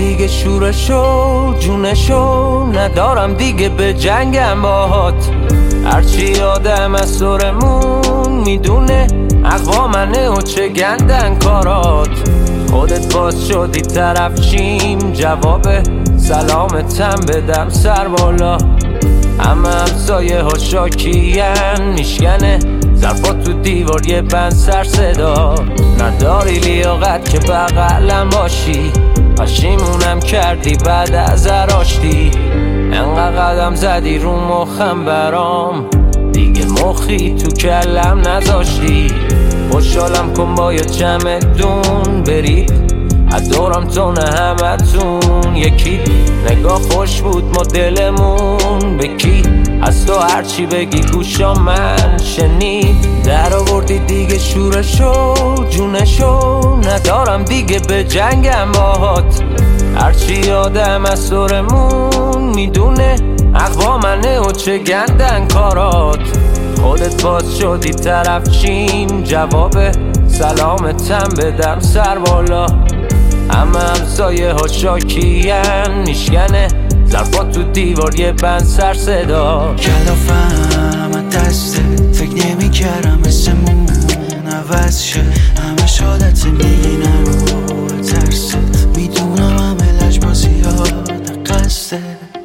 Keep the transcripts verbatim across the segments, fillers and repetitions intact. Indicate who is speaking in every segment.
Speaker 1: دیگه شورشو جونشو ندارم دیگه به جنگم باهات. هرچی آدم از سرمون میدونه اقوا منه و چه گندن کارات. خودت باز شدی طرف شیم جواب سلامتم بدم سر بالا. همه همسایه ها شاکین میشکنه ظرفات تو دیوار یه بند سر صدا. نداری لیاقت که بغلم باشی پشیمونم کردی بعد از راشتی. انقدر قدم زدی رو مخم برام دیگه مخی تو کلم نذاشتی. خوشحالم کن با یه جمع دون برید از دورم تو نه همه تون یکی. نگاه خوش بود ما دلمون به کی از تو هرچی بگی گوشا من شنید. در آوردی دیگه شورشو جونشو ندارم دیگه به جنگم باهات. هرچی آدم از سرمون میدونه اقوا منه و چه گندن کارات. خودت باز شدی طرف چین جواب سلامتم بدم سر بالا. همه همسایه ها شاکین میشکنه ظرفات تو دیوار یه بند سر صدا.
Speaker 2: کلافم دستت فکر نمی کردم اسمون عوض شه. همه شادت میگی نرو ترست میدونم همه لجبازی ها قصده.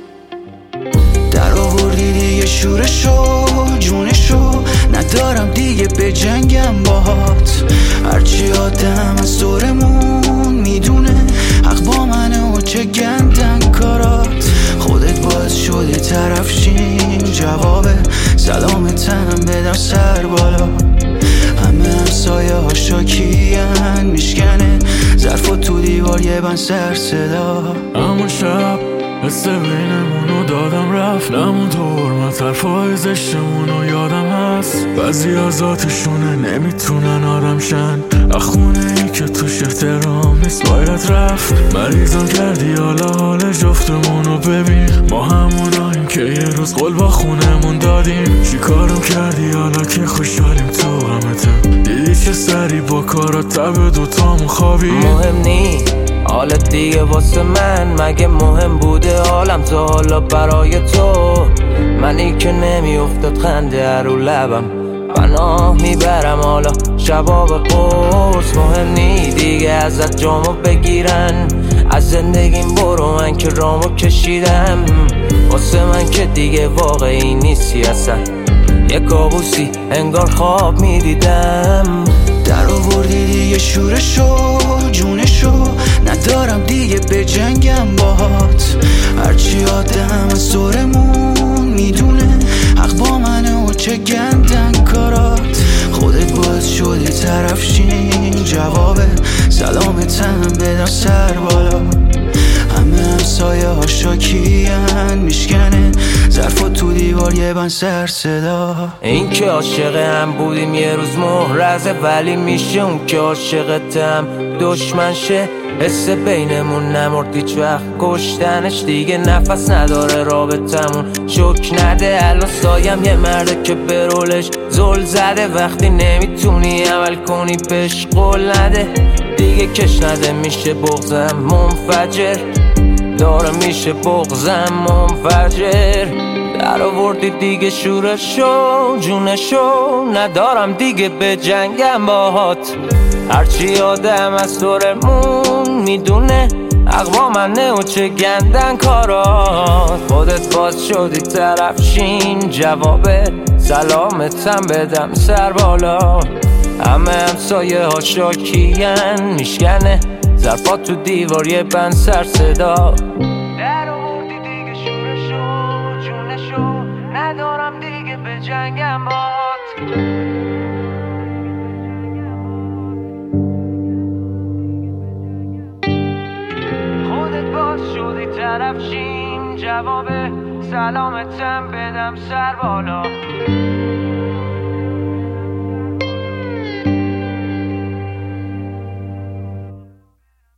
Speaker 2: در آوردی دیگه شورشو جونشو ندارم دیگه به جنگم باهات. هرچی آدم از دورمون میدونه حق با منه و چه گندن کارات. خودت باز شدی طرف شین جواب سلامتم بدم سر بالا. همه همسایه ها شاکین میشکنه ظرفات تو دیوار یه بند سر صدا.
Speaker 3: همون شب حس بینمونو دادم رفت نمون دور من طرفای زشتمونو یادم هست. بعضی از ذاتشونه نمیتونن آدم شن اخونه ای که توش احترام نیست باید رفت. مریضم کردی حالا حال جفتمونو ببین ما هموناییم که یه روز قول با خونمون دادیم. چی کارم کردی حالا که خوشحالیم تو غمتم. دیدی چه سری با کارات تب دوتامون خوابی.
Speaker 1: مهم نی حالت دیگه واسه من مگه مهم بوده حالم تا حالا برای تو. منی که نمی افتاد خنده رو لبم پناه میبرم حالا شباب قرص. مهم نی دیگه ازت جامو بگیرن از زندگیم برو من که رامو کشیدم. واسه من که دیگه واقعی نیستی اصلا یه کابوسی انگار خواب میدیدم.
Speaker 2: در آوردی دیگه شورشو جونشو ندارم دیگه به جنگم باهات. هرچی آدم از دورمون میدونه حق با منه و چه گندن کارات. خودت باز شدی طرف شین جواب سلامتم بدم سر بالا. همه همسایه ها شاکین میشکنه ظرفات تو دیوار یه بند سر صدا.
Speaker 1: این که عاشق هم بودیم یه روز محرزه ولی میشه اون که عاشقتم دشمن شه. حس بینمون نمرد هیچ وقت کشتنش دیگه نفس نداره رابطمون شک نده. الان سایم یه مرده که به رولش زل زده وقتی نمیتونی عمل کنی بهش قول نده. دیگه کش نده میشه بغضم منفجر داره میشه بغضم منفجر. در آوردی دیگه شورشو جونشو ندارم دیگه به جنگم باهات. هرچی آدم از سرمون میدونه اقوا منه و چه گندن کارات. خودت باز شدی طرف شین جواب سلامتم بدم سر بالا. همه همسایه ها شاکین میشکنه ظرفات تو دیوار یه بند سر صدا. در آوردی دیگه شورشو جونشو ندارم دیگه به جنگم باهات. خودت باز شدی طرف شین جواب سلامتم بدم سر بالا.